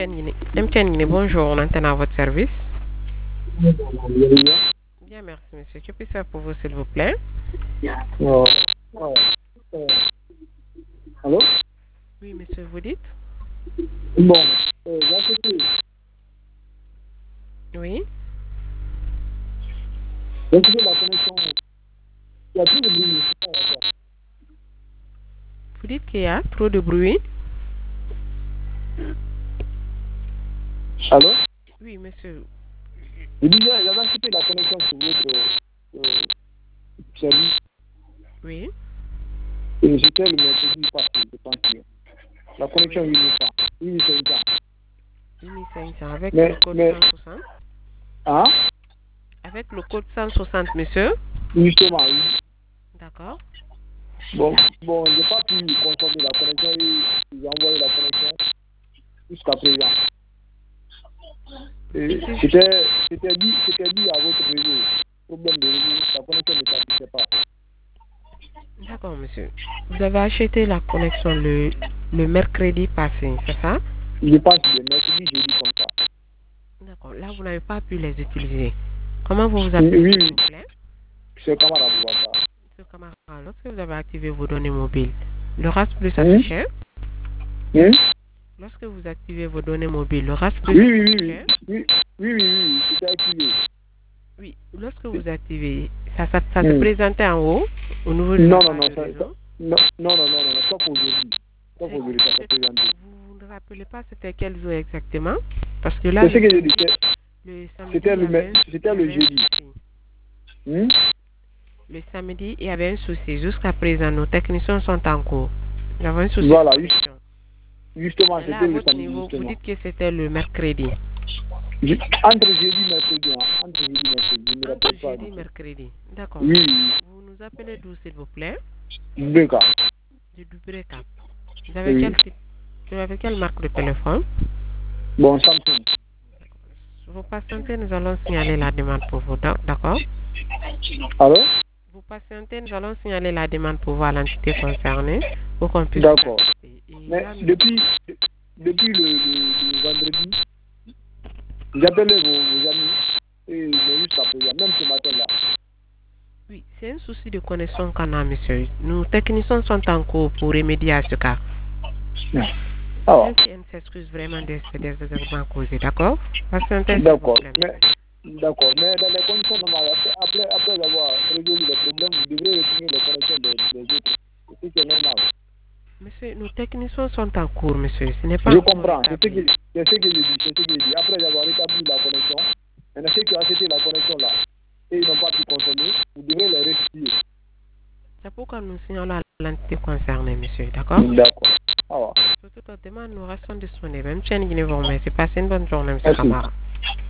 MTN, bonjour, on entend à votre service. Bien, merci, monsieur. Que puis-je faire pour vous, s'il vous plaît? Allô? Oui, monsieur, vous dites? Bon, j'ai acheté Oui. la connexion. Il y a plus de bruit. Vous dites qu'il y a trop de bruit? Allô? Oui, monsieur. Je disais, j'avais acheté la connexion sur votre service. Oui. Et j'étais le mercredi passé, je pense. La connexion Oui. Unifin. 1500 avec le code 160. Hein? Avec le code 160, monsieur. Justement, oui. D'accord. Bon, j'ai pas pu consommer la connexion et j'ai envoyé la connexion jusqu'à présent. C'était dit à votre réseau. Problème de réseau, la connexion ne s'affichait pas. D'accord, monsieur. Vous avez acheté la connexion le mercredi passé, c'est ça? Je pense que le mercredi, jeudi comme ça. D'accord. Là, vous n'avez pas pu les utiliser. Comment vous vous appelez, Oui, s'il vous plaît? c'est camarade Boubacar. Monsieur Camara, lorsque vous avez activé vos données mobiles, le RAS plus affiché? Lorsque vous activez vos données mobiles, le RAS plus affiché? Oui, c'était activé. Oui, lorsque vous activez, ça se présentait en haut, au niveau de non, la page de réseau? non, sauf aujourd'hui. Sauf aujourd'hui, ça s'est présenté. Vous ne rappelez pas c'était quel jour exactement? Parce que là, C'est ce que j'ai dit. C'était le jeudi. Le samedi, il y avait un souci. Jusqu'à présent, nos techniciens sont en cours. Nous avons un souci. Voilà, justement, là, c'était le samedi. Niveau, vous dites que c'était le mercredi. Entre jeudi et mercredi. Entre jeudi et mercredi. D'accord. Oui. Vous nous appelez d'où, s'il vous plaît? Dubreka. De Dubreka. Vous avez quelle marque de téléphone? Bon, Samsung. Vous patientez, nous allons signaler la demande pour vous. D'accord? Allô? Vous patientez, nous allons signaler la demande pour voir l'entité concernée pour qu'on puisse... D'accord. Mais là, depuis le vendredi, j'appelais vos amis et jusqu'à présent, même ce matin-là. Oui, c'est un souci de connexion qu'on a, monsieur. Nos techniciens sont en cours pour remédier à ce cas. MTN s'excuse vraiment des événements causés, d'accord? Patientez, s'il vous plaît. D'accord, mais dans les conditions normales, après avoir résolu le problème, vous devrez retourner les connexions des autres. C'est normal. Monsieur, nos techniciens sont en cours, monsieur. Ce n'est pas je comprends, c'est ce que je dis. Après avoir rétabli la connexion, maintenant ceux qui ont acheté la connexion là, et ils n'ont pas pu consommer, vous devrez les restituer. C'est pourquoi nous signalons à l'entité concernée, monsieur, d'accord? D'accord. Ah ouais. Sur toute demande, nous restons disponibles. Même si vous remercie. Passez une bonne journée, monsieur Camara.